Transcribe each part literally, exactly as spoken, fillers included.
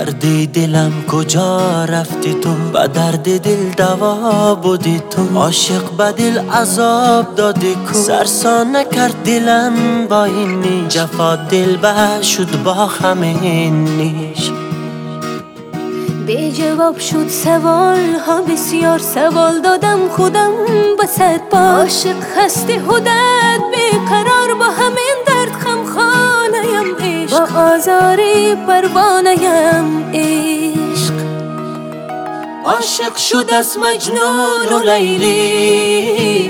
درد دلم کجا رفتی تو، با درد دل دوا بودی تو. عاشق به دل عذاب دادی کو، سرسان نکرد دلم با این نیش. جفا دل به شد با همین نیش. بی جواب شد سوال ها بسیار، سوال دادم خودم با صد بار. عاشق هستی هدت بیقرار، با همین درد خمخانه‌ام عشق، با آزاری پروانه‌ام عشق. عاشق شد از مجنون و لیلی،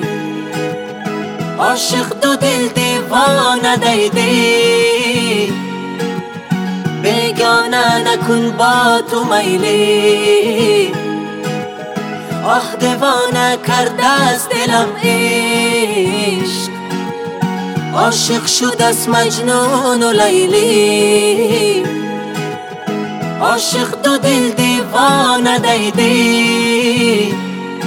عاشق دو دل دیوانه دیدی. بیگانه نکن با تو میلی، آه دیوانه کرده از دلم عشق. عاشق شد از مجنون و لیلی، عاشق دو دل دیوانه دیدی.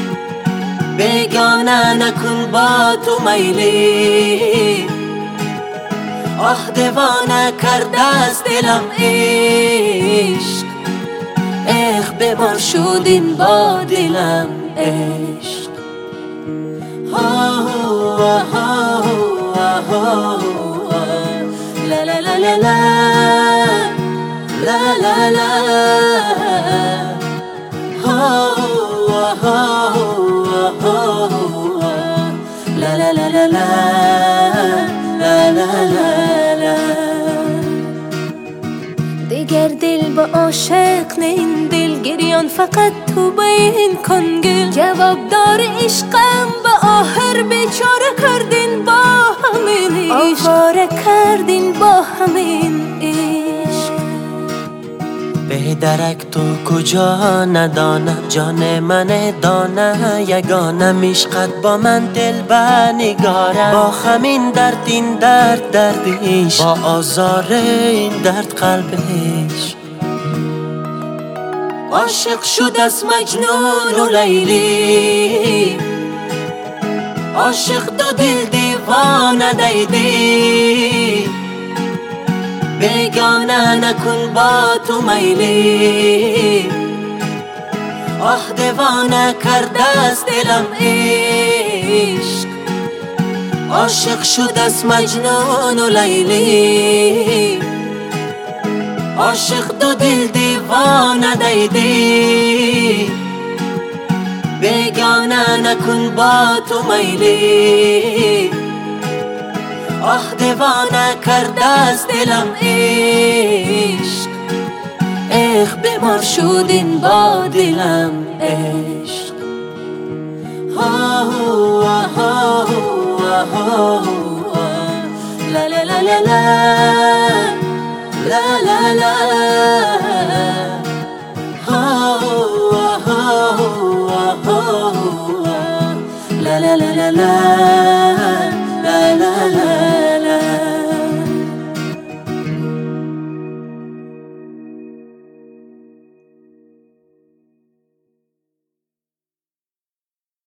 بیگانه نکن با تو میلی، آه دیوانه کرده از دلم عشق. اخ بیمار شد این با دلم عشق. لا لا لا لا لا لا لا لا لا لا لا لا لا لا لا. دیگر دل با عاشق نه، این دل گریان فقط تو بین کن گل. جواب دار عشقم با آخر بیچاره کردین با همین عشق، آواره کردین با همین عشق. به درک تو کجا ندانم، جان من دانه یگانه. عشقت با من دل بنگارم، با همین درد این درد دردیش، با آزار این درد قلبش. عاشق شد از مجنون و لیلی، عاشق دو دل دیوانه دیدی. بیگانه نکن با تو میلی، آه دیوانه کرده از دلم عشق. عاشق شد از مجنون و لیلی، عاشق دو دل دیوانه دیدی. بیگانه نکن با تو میلی، آه دیوانه کرده از دلم عشق. اخ بیمار شد این با دلم عشق. لا لا لا لا لا لا لا لا لا لا لا لا لا لا لا.